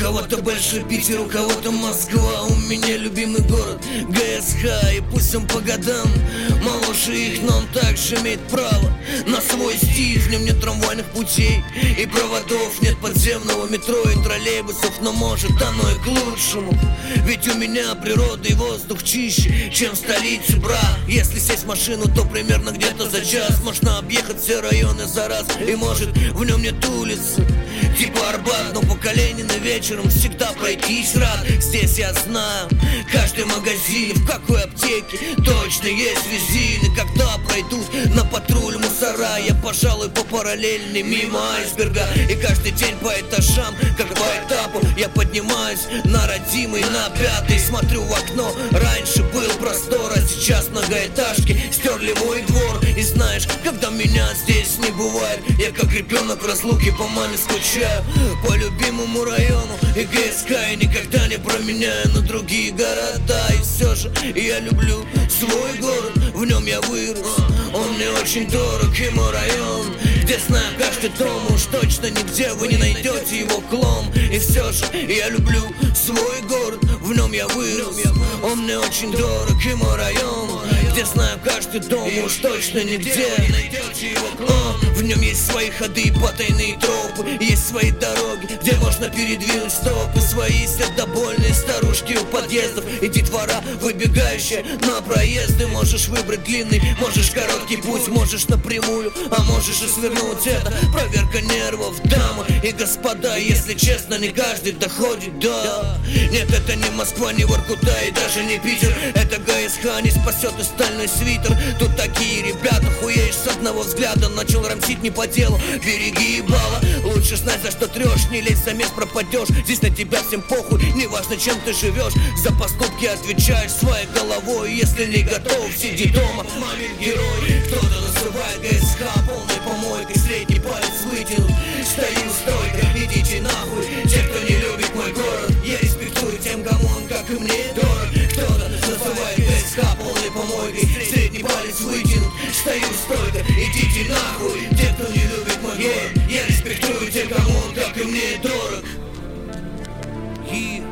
кого-то большой Питер, у кого-то Москва. У меня любимый город ГСХ, и пусть он по годам моложе их, но он также имеет право на свой стиль. В нем нет трамвайных путей и проводов, нет подземного метро и троллейбусов, но может оно и к лучшему, ведь у меня природа и воздух чище, чем в столице, брат. Если сесть в машину, то примерно где-то за час можно объехать все районы за раз. И может в нем нет улицы типа Арбат, но по Калинина вечером всегда пройтись рад. Здесь я знаю каждый магазин, в какой аптеке точно есть визины. Когда пройдут на патруль мусора, я, пожалуй, по параллельной мимо айсберга. И каждый день по этажам, как по этапу, я поднимаюсь на родимый, на пятый. Смотрю в окно, раньше был простор, а сейчас многоэтажки стерли мой двор. И знаешь, когда меня здесь не бывает, я как ребенок в разлуке по маме скучаю. По любимому району и ГСК я никогда не променяю на другие города. И все же я люблю свой город, в нем я вырос. Он мне очень дорог, и мой район, где знаю каждый дом, уж точно нигде вы не найдете его клон. И все же я люблю свой город, в нем я вырос. Он мне очень дорог, и мой район, где знаю каждый дом, уж точно нигде не найдете его клон. В нем есть свои ходы и потайные тропы, есть свои дороги, где можно передвинуть стопы, свои сердобольные старушки у подъездов и детвора, выбегающая на проезды. Можешь выбрать длинный, можешь короткий путь, можешь напрямую, а можешь и свернуть. Это проверка нервов, дамы и господа. Если честно, не каждый доходит до... Нет, это не Москва, не Воркута и даже не Питер. Это ГСХ не спасет и стальной свитер. Тут такие ребята, хуеешь с одного взгляда. Начал рамсить не по делу, береги ебало. Лучше знать, за что трешь, не лезь, замес пропадешь. Здесь на тебя всем похуй, неважно, чем ты живешь. За поступки отвечаешь своей головой. Если не готов, сиди дома, мамин герой. Кто-то называет ГСХ полной помойкой, средний палец вытянут, стою стойко, идите нахуй. Те, кто не любит мой город, я респектую тем, кому он, как и мне, дорог. Кто-то называет ГСХ полной помойкой, средний палец вытянут, стою стойко, идите нахуй. Те, кто не любит мой город, я респектую тем, кому он, как и мне, дорог.